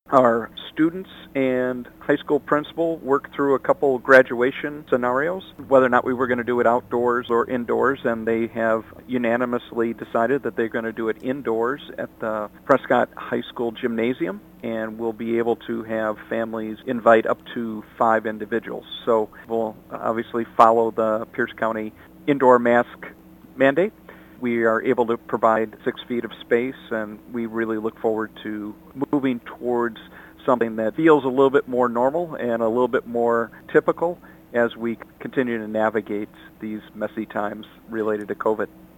Our students and high school principal worked through a couple graduation scenarios, whether or not we were going to do it outdoors or indoors, and they have unanimously decided that they're going to do it indoors at the Prescott High School gymnasium, and we'll be able to have families invite up to 5 individuals. So we'll obviously follow the Pierce County indoor mask mandate. We are able to provide 6 feet of space, and we really look forward to moving towards something that feels a little bit more normal and a little bit more typical as we continue to navigate these messy times related to COVID.